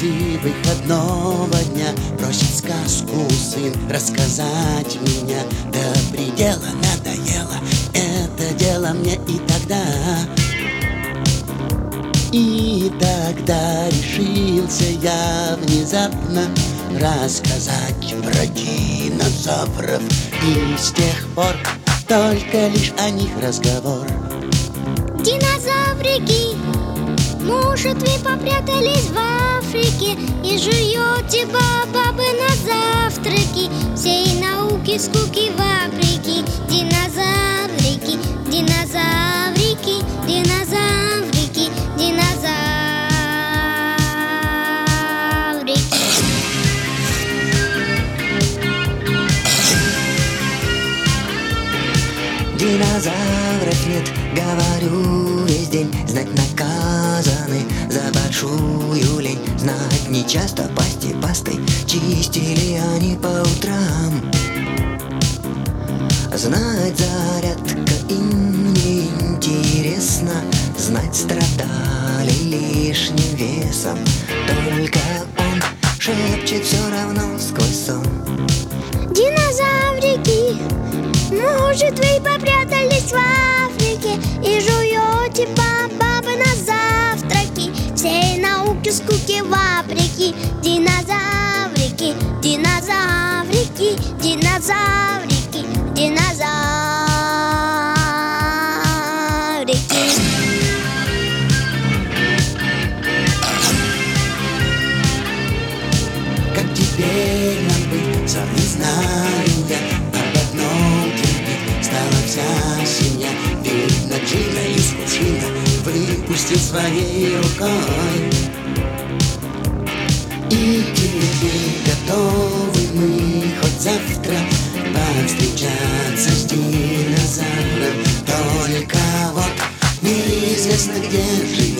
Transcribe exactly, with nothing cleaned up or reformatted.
концы выходного дня просит сказку сын рассказать меня. До предела надоело это дело мне и тогда. И тогда решился я внезапно рассказать про динозавров. И с тех пор только лишь о них разговор. Динозаврики, может, вы попрятались в Африке и жуете бабабы на завтраки? Всей науки скуки вопреки. Динозаврики, динозаврики, динозаврики, динозаврики. Динозавров нет, говорю весь день. Знать наказаны за большую лень. Знать нечасто пасти пастой чистили они по утрам. Знать зарядка им не интересно. Знать страдали лишним весом. Только он шепчет все равно сквозь сон. Динозаврики, может, вы попрятались в Африке и жуете бабабы на завтраки? Всей науки скуки вопреки. Динозаврики, динозаврики, динозаврики, динозаврики. Как теперь нам быть, сам не знаю я. Об одном теперь стала вся семья. Видно, Джина из кувшина выпустил своей рукой. И теперь готовы мы хоть завтра повстречаться с динозавром. Только вот неизвестно, где жить.